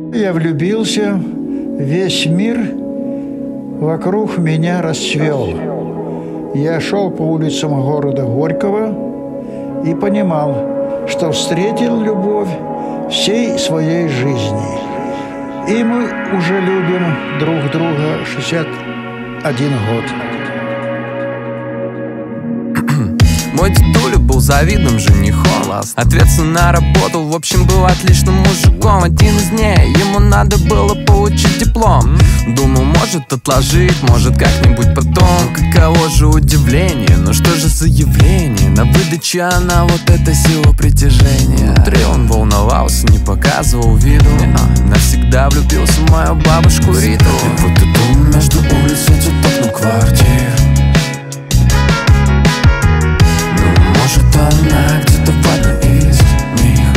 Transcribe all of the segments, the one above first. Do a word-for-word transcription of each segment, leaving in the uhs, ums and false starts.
Я влюбился, весь мир вокруг меня расцвел. Я шел по улицам города Горького и понимал, что встретил любовь всей своей жизни. И мы уже любим друг друга шестьдесят один год. Мой дедуля был завидным женихом, ответственно работал, в общем, был отличным мужиком. Один из дней ему надо было получить диплом. Думал, может отложить, может как-нибудь потом. Каково же удивление, ну что же за явление? На выдаче она вот эта сила притяжения. Внутри он волновался, не показывал виду, навсегда влюбился в мою бабушку Риту. И вот иду между улиц этих окна квартир. Может, она где-то в одной из них.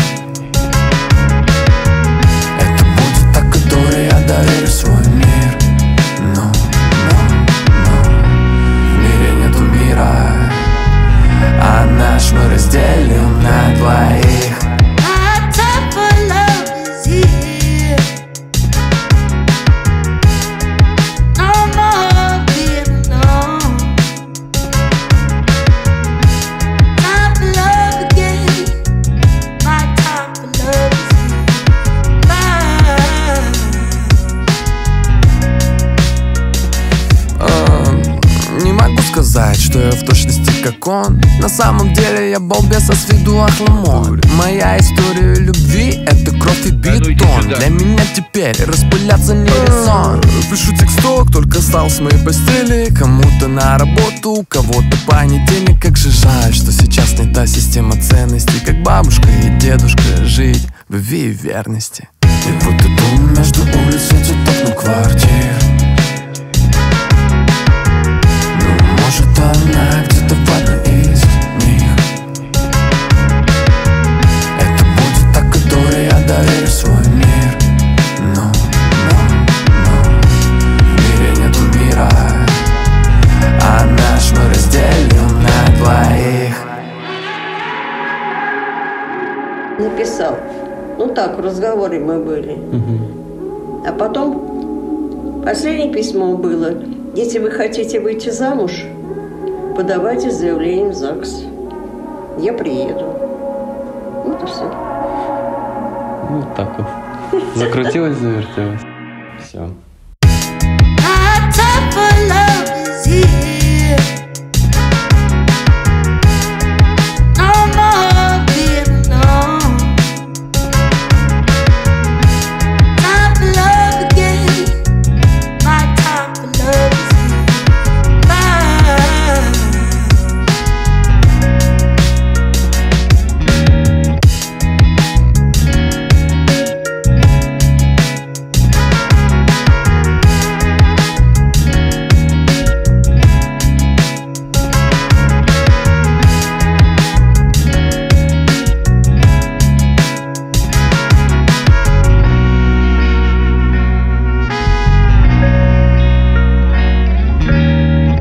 Это будет та, которой я доверю свой мир. Но, но, но в мире нету мира, а наш мы разделим на двоих. Сказать, что я в точности как он. На самом деле я балбеса с виду охламон. Моя история любви — это кровь и бетон. Для меня теперь распыляться не резон. Пишу тексток, только стал с моей постели. Кому-то на работу, у кого-то понедельник. Как же жаль, что сейчас не та система ценностей, как бабушка и дедушка жить в любви и верности. И вот иду между улиц этих окна квартир. Может, она где-то в одной из них. Это будет та, которой я доверю свой мир. Но, но, но в мире нету мира, а наш мы разделим на двоих. Написал. Ну так, в разговоре мы были. Угу. А потом последнее письмо было: если вы хотите выйти замуж, подавайте заявление в ЗАГС. Я приеду. Вот и все. Вот так вот. Закрутилась, завертелась. Все.